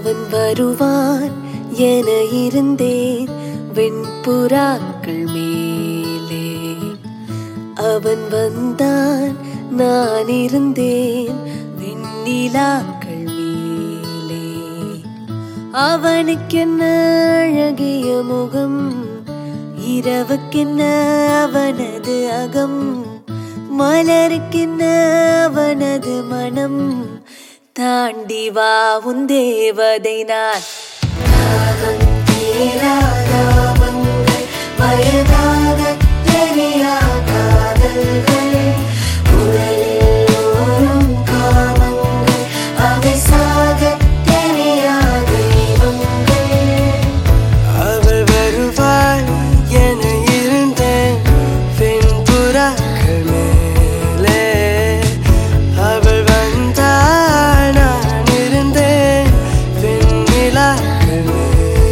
அவன் வருவான் என இருந்தேன் வெண்புறாக்கள் மேலே. அவன் வந்தான் நான் இருந்தேன் வெண்ணிலாக்கள் மேலே. அவனுக்கென்ன அழகிய முகம், இரவுக்கென்ன அவனது அகம், மலருக்கென்ன அவனது மனம். தாண்டி வா உன் தேவதை நான். தாகம் தீராதாபங்கள், வயதாக தெரியா காதல்கள், உடலில் ஓரும் காமங்கள், அவை சாக தெரியா தெய்வங்கள். அவள் வருவாள் என இருந்தேன் வெண்புறாக்கள் மேலே. அவள் வந்தாள் நான் இருந்தேன் வெண்ணிலாக்கள் மேலே.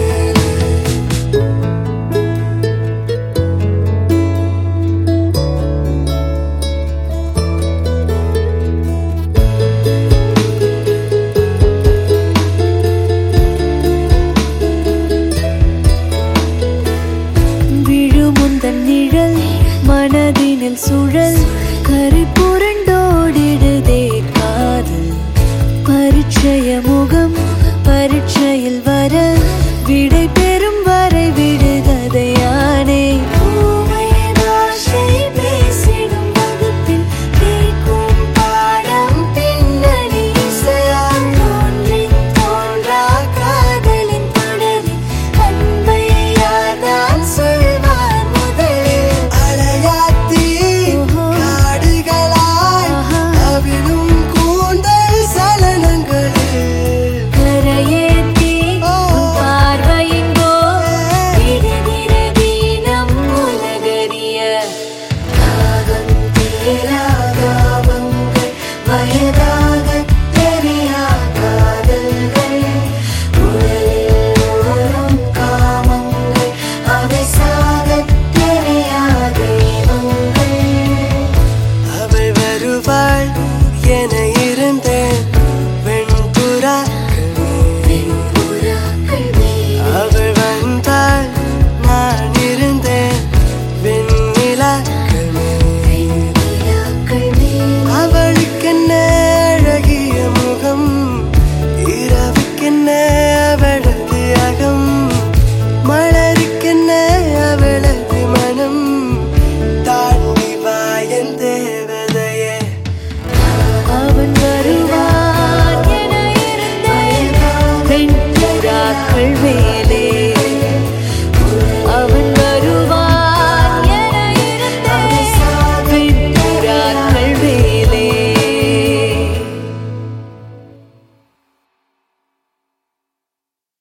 விழுமுந்தன் நிழல் மனதினில் சுழல், கரை புரண்டோடிடுதே காதல். பரிச்சய முகம் பரீட்சையில் வர, விடை